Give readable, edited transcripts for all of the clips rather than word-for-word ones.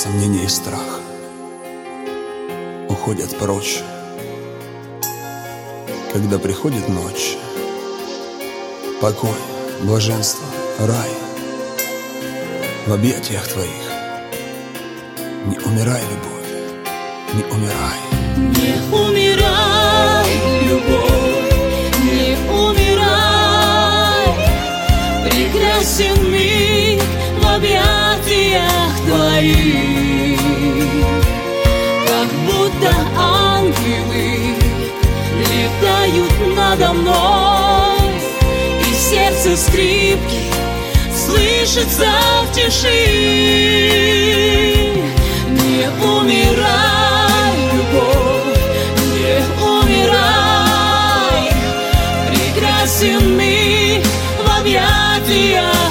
Сомнения и страх уходят прочь, когда приходит ночь. Покой, блаженство, рай в объятиях твоих. Не умирай, любовь, не умирай. Не умирай, любовь, не умирай. Прекрасен миг в объятиях твоих. Как будто ангелы летают надо мной, и сердце скрипки слышится в тиши. Не умирай, любовь, не умирай. Прекрасен миг в объятиях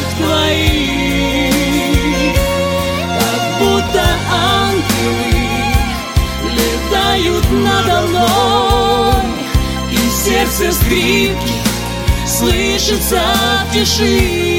твоих. Как будто ангелы летают надо мной, и сердце скрипки слышится в тиши.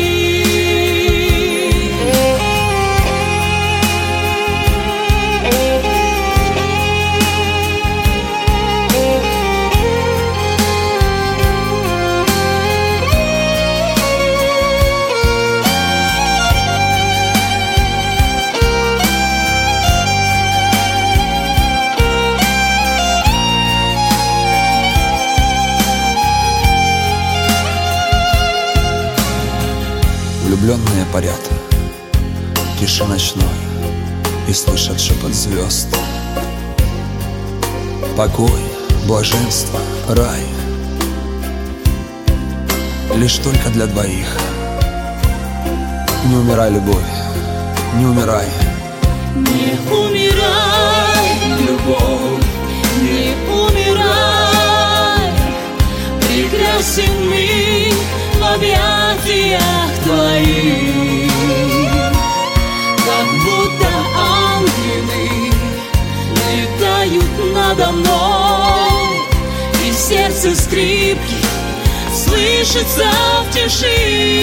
Влюбленные парят в тиши ночной и слышат шепот звезд. Покой, блаженство, рай лишь только для двоих. Не умирай, любовь, не умирай. Не умирай, любовь, не умирай. Прекрасен миг в объятиях твоих. Как будто ангелы летают надо мной, и сердце скрипки слышится в тиши.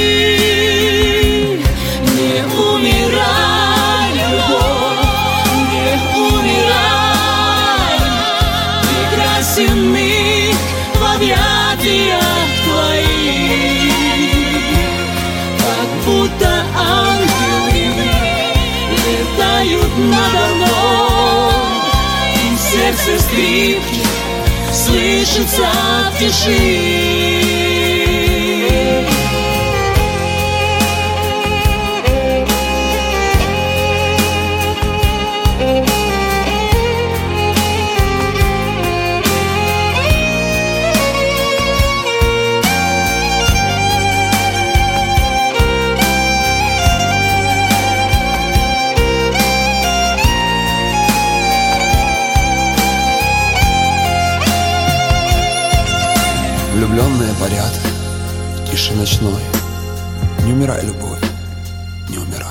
Не умирай, любовь, не умирай. Прекрасен миг в объятиях твоих. Как будто ангелы летают надо мной, и сердце скрипки слышится в тиши. Влюбленные парят в тиши ночной. Не умирай, любовь, не умирай.